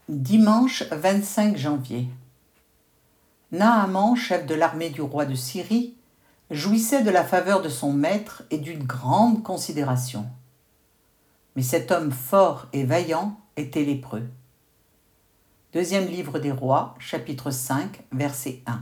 Dimanche 25 janvier. Naaman, chef de l'armée du roi de Syrie, jouissait de la faveur de son maître et d'une grande considération. Mais cet homme fort et vaillant était lépreux. Deuxième livre des rois, chapitre 5, verset 1.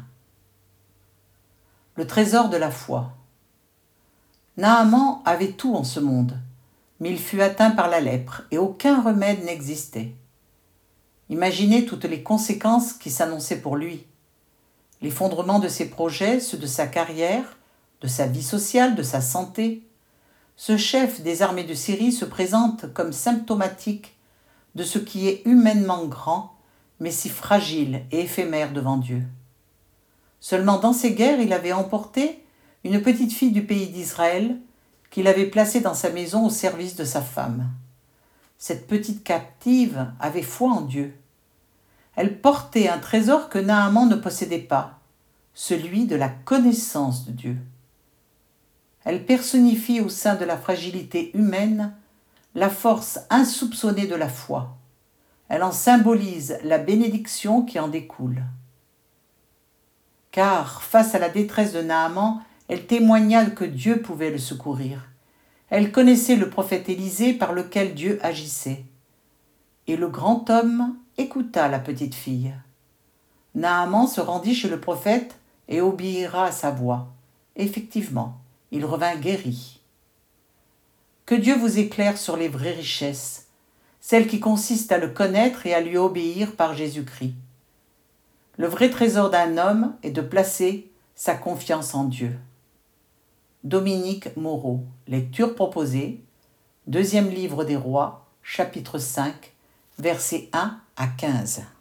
Le trésor de la foi. Naaman avait tout en ce monde, mais il fut atteint par la lèpre et aucun remède n'existait. Imaginez toutes les conséquences qui s'annonçaient pour lui. L'effondrement de ses projets, ceux de sa carrière, de sa vie sociale, de sa santé. Ce chef des armées de Syrie se présente comme symptomatique de ce qui est humainement grand, mais si fragile et éphémère devant Dieu. Seulement dans ces guerres, il avait emporté une petite fille du pays d'Israël qu'il avait placée dans sa maison au service de sa femme. Cette petite captive avait foi en Dieu. Elle portait un trésor que Naaman ne possédait pas, celui de la connaissance de Dieu. Elle personnifie au sein de la fragilité humaine la force insoupçonnée de la foi. Elle en symbolise la bénédiction qui en découle. Car, face à la détresse de Naaman, elle témoigna que Dieu pouvait le secourir. Elle connaissait le prophète Élisée par lequel Dieu agissait. Et le grand homme écouta la petite fille. Naaman se rendit chez le prophète et obéira à sa voix. Effectivement, il revint guéri. Que Dieu vous éclaire sur les vraies richesses, celles qui consistent à le connaître et à lui obéir par Jésus-Christ. Le vrai trésor d'un homme est de placer sa confiance en Dieu. Dominique Moreau, lecture proposée, deuxième livre des rois, chapitre 5, versets 1 à 15.